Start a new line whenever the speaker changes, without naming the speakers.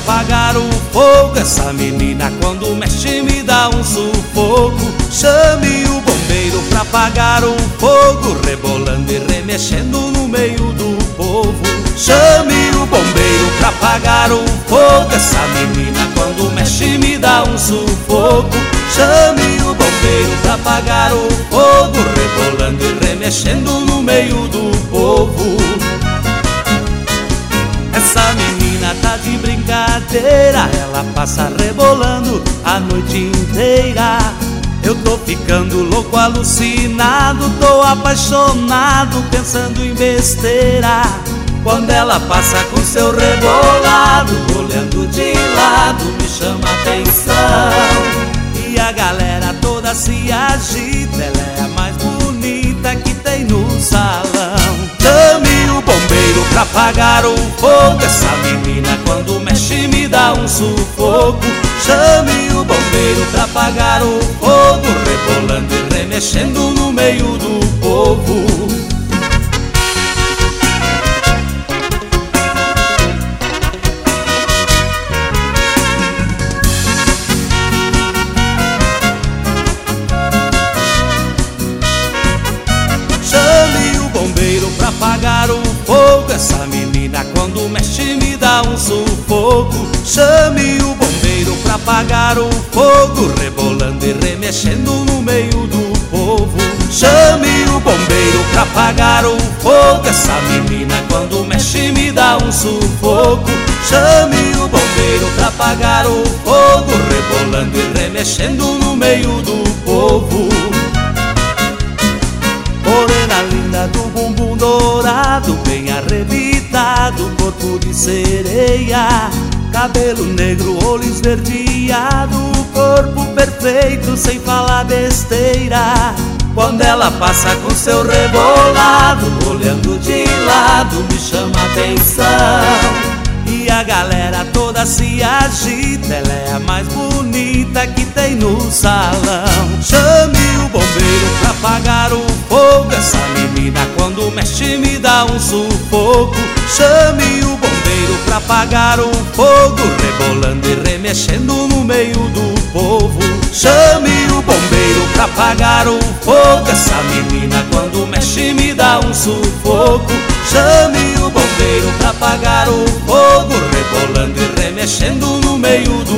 apagar o fogo. Essa menina quando mexe me dá um sufoco. Chame o bombeiro pra apagar o fogo, rebolando e remexendo no meio do povo. Chame o bombeiro pra apagar o fogo. Essa menina quando mexe me dá um sufoco. Chame o bombeiro pra apagar o fogo, rebolando e remexendo no meio do povo. Essa menina tá de brincadeira, ela passa rebolando a noite inteira. Eu tô ficando louco, alucinado, tô apaixonado, pensando em besteira. Quando ela passa com seu rebolado, olhando de lado, me chama atenção. E a galera toda se agita, ela é a mais bonita que tem no salão. Chame o bombeiro pra apagar o fogo. Essa menina quando mexe me dá um sufoco. Chame o bombeiro pra apagar o fogo, rebolando e remexendo no meio do povo. Pra apagar o fogo, essa menina quando mexe me dá um sufoco. Chame o bombeiro pra apagar o fogo, rebolando e remexendo no meio do povo. Chame o bombeiro pra apagar o fogo. Essa menina quando mexe me dá um sufoco. Chame o bombeiro pra apagar o fogo, rebolando e remexendo no meio do povo. Morena linda do bumbum dourado, bem arrebitado, corpo de sereia, cabelo negro, olho esverdeado, corpo perfeito, sem falar besteira. Quando ela passa com seu rebolado, olhando de lado, me chama atenção. E a galera toda se agita, ela é a mais bonita que tem no salão. Chame o bombeiro pra apagar o fogo. Essa menina quando mexe me dá um sufoco. Chame o bombeiro pra apagar o fogo, rebolando e remexendo no meio do povo. Chame o bombeiro pra apagar o fogo. Essa menina quando mexe me dá um sufoco. Chame o bombeiro pra apagar o fogo, rebolando e remexendo no meio do